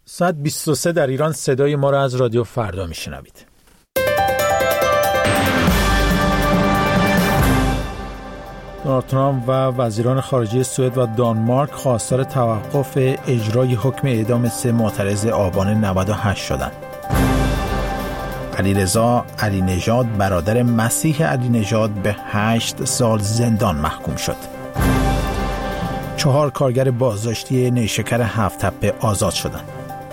ساعت 23 در ایران صدای ما را از رادیو فردا میشنوید. دونالد ترامپ و وزیران خارجه سوئد و دانمارک خواستار توقف اجرای حکم اعدام 3 معترض آبان 98 شدند. علیرضا علی نژاد برادر مسیح علی نژاد به 8 سال زندان محکوم شد. 4 کارگر بازداشتی نیشکر 7 تپه آزاد شدند.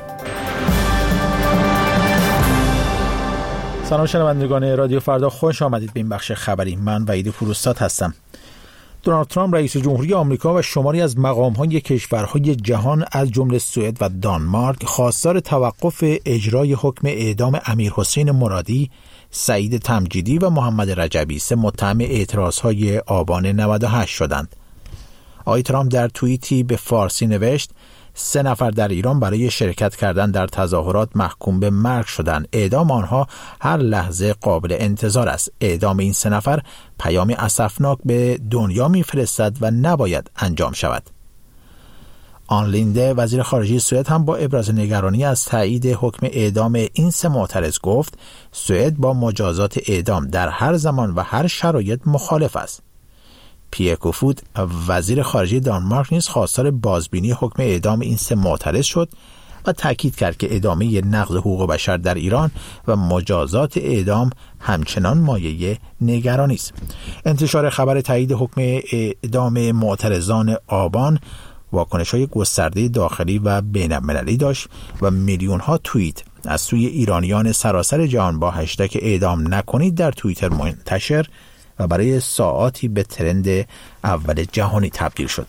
سلام شنوندگان رادیو فردا، خوش آمدید به این بخش خبری. من وحید فروستاد هستم. دونالد ترامپ رئیس جمهوری آمریکا و شماری از مقام‌های کشورهای جهان از جمله سوئد و دانمارک خواستار توقف اجرای حکم اعدام امیرحسین مرادی، سعید تمجیدی و محمد رجبی، 3 متهم اعتراضهای آبان 98 شدند. آقای ترامپ در توییتی به فارسی نوشت: 3 نفر در ایران برای شرکت کردن در تظاهرات محکوم به مرگ شدند. اعدام آنها هر لحظه قابل انتظار است. اعدام این 3 نفر پیامی اسفناک به دنیا می‌فرستد و نباید انجام شود. آن لینده وزیر خارجه سوئد هم با ابراز نگرانی از تایید حکم اعدام این 3 معترض گفت: سوئد با مجازات اعدام در هر زمان و هر شرایط مخالف است. پیه کوفود وزیر خارجه دانمارک نیز خواستار بازبینی حکم اعدام این 3 معترض شد و تاکید کرد که ادامه نقض حقوق بشر در ایران و مجازات اعدام همچنان مایه نگرانی است. انتشار خبر تایید حکم اعدام معترضان آبان واکنش‌های گسترده داخلی و بین‌المللی داشت و میلیون‌ها توییت از سوی ایرانیان سراسر جهان با هشتگ اعدام نکنید در توییتر منتشر و برای ساعاتی به ترند اول جهانی تبدیل شد.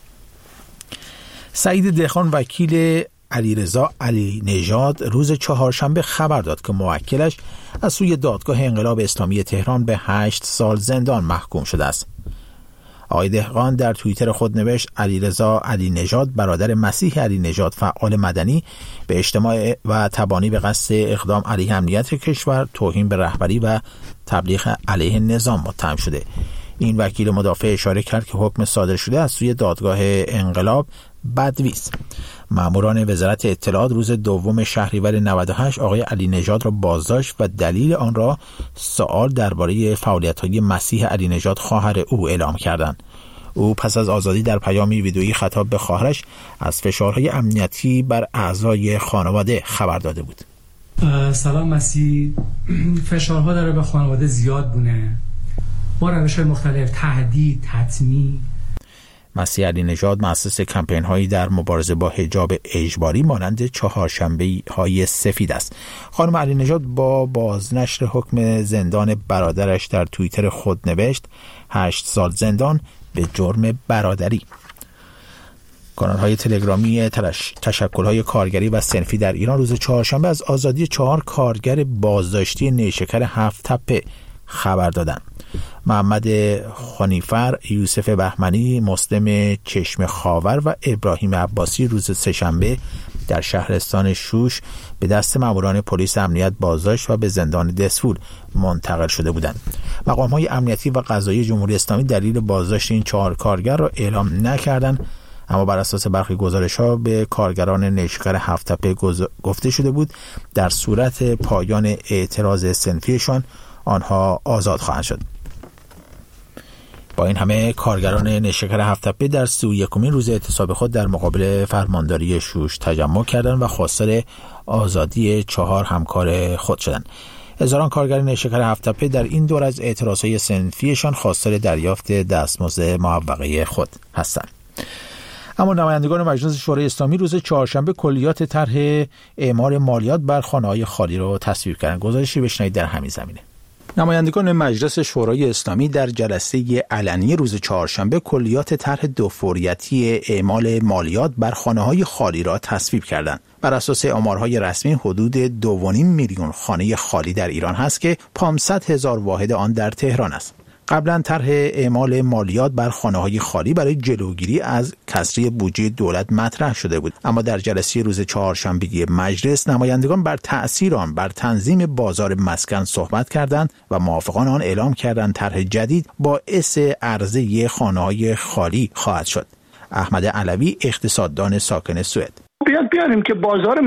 سعید دهقان وکیل علیرضا علی نژاد روز چهارشنبه خبر داد که موکلش از سوی دادگاه انقلاب اسلامی تهران به 8 سال زندان محکوم شده است. آقای دهقان در توییتر خود نوشت: علیرضا علی نژاد برادر مسیح علی نژاد فعال مدنی به اجتماع و تبانی به قصد اقدام علیه امنیت کشور، توهین به رهبری و تبلیغ علیه نظام متهم شده. این وکیل مدافع اشاره کرد که حکم صادر شده از سوی دادگاه انقلاب بدوی است. ماموران وزارت اطلاعات روز 2 شهریور 98 آقای علی نژاد را بازداشت و دلیل آن را سوال درباره فعالیت‌های مسیح علی نژاد خواهر او اعلام کردند. او پس از آزادی در پیامی ویدئویی خطاب به خواهرش از فشارهای امنیتی بر اعضای خانواده خبر داده بود. سلام مسیح، فشارها داره به خانواده زیاد بونه با روش‌های مختلف، تهدید، تطمیع. مسیح علی نژاد مؤسس کمپین‌هایی در مبارزه با حجاب اجباری مانند چهارشنبه‌های سفید است. خانم علی نژاد با بازنشر حکم زندان برادرش در توییتر خود نوشت: 8 سال زندان به جرم برادری. کانال‌های تلگرامی تشکل‌های کارگری و صنفی در ایران روز چهارشنبه از آزادی 4 کارگر بازداشتی نیشکر 7 تپه خبر دادند. محمد خانیفر، یوسف بهمنی، مسلم چشم خاور و ابراهیم عباسی روز سه‌شنبه در شهرستان شوش به دست ماموران پلیس امنیت بازداشت و به زندان دسفول منتقل شده بودند. مقام‌های امنیتی و قضایی جمهوری اسلامی دلیل بازداشت این 4 کارگر را اعلام نکردند، اما بر اساس برخی گزارش‌ها به کارگران نیشکر 7 تپه گفته شده بود در صورت پایان اعتراض صنفیشان آنها آزاد خواهند شد. با این همه کارگران نیشکر 7 تپه در 31مین روز اعتصاب خود در مقابل فرمانداری شوش تجمع کردند و خواستار آزادی 4 همکار خود شدند. هزاران کارگر نیشکر 7 تپه در این دور از اعتراضهای صنفیشان خواستار دریافت دستمزد معوقه خود هستند. اما نمایندگان مجلس شورای اسلامی روز چهارشنبه کلیات طرح اعمار مالیات بر خانه‌های خالی را تصویب کردند. گزارشی بشنوید در همین زمینه. نمایندگان مجلس شورای اسلامی در جلسه علنی روز چهارشنبه کلیات طرح 2 فوریتی اعمال مالیات بر خانه‌های خالی را تصویب کردند. بر اساس آمارهای رسمی حدود 2.5 میلیون خانه خالی در ایران هست که 500,000 واحد آن در تهران است. قبلا طرح اعمال مالیات بر خانه‌های خالی برای جلوگیری از کسری بودجه دولت مطرح شده بود، اما در جلسه روز چهارشنبه مجلس نمایندگان بر تأثیر آن بر تنظیم بازار مسکن صحبت کردند و موافقان آن اعلام کردند طرح جدید باعث عرضه خانه‌های خالی خواهد شد. احمد علوی، اقتصاددان ساکن سوئد: بیاریم که بازار